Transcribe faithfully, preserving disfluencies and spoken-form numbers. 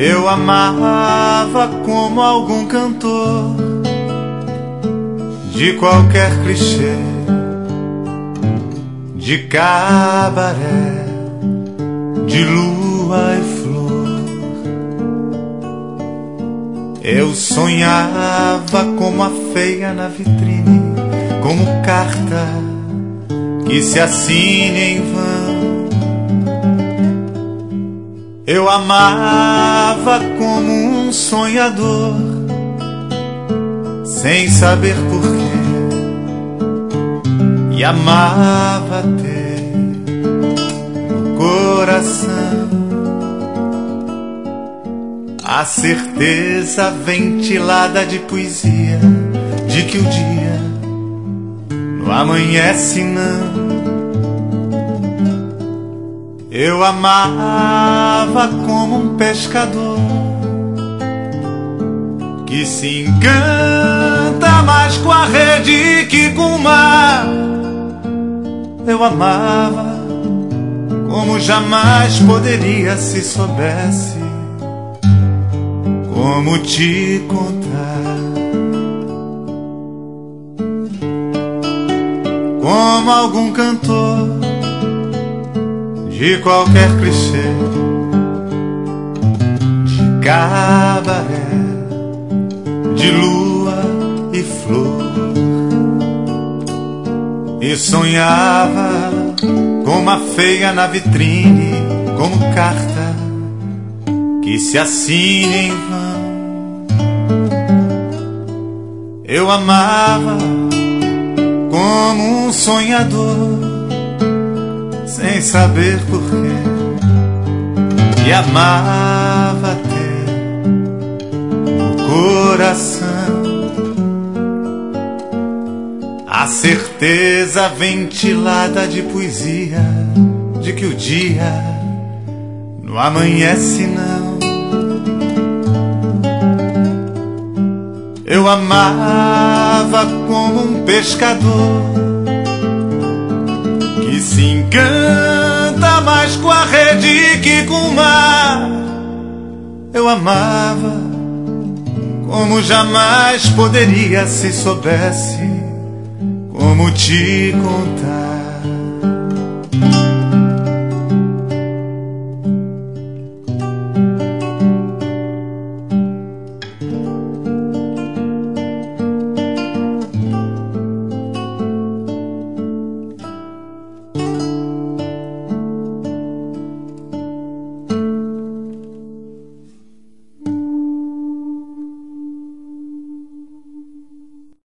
Eu amava como algum cantor de qualquer clichê, de cabaré, de lua e flor. Eu sonhava como a feia na vitrine, como carta que se assine em vão. Eu amava como um sonhador, sem saber porquê, e amava ter no coração a certeza ventilada de poesia de que o dia não amanhece não. Eu amava como um pescador que se encanta mais com a rede que com o mar. Eu amava como jamais poderia se soubesse como te contar. Como algum cantor de qualquer clichê, de cabaré, de lua e flor. E sonhava como a feia na vitrine, como carta que se assine em vão. Eu amava como um sonhador, sem saber porquê, e amava ter no coração a certeza ventilada de poesia de que o dia não amanhece não. Eu amava como um pescador que se encanta mais com a rede que com o mar. Eu amava como jamais poderia se soubesse como te contar.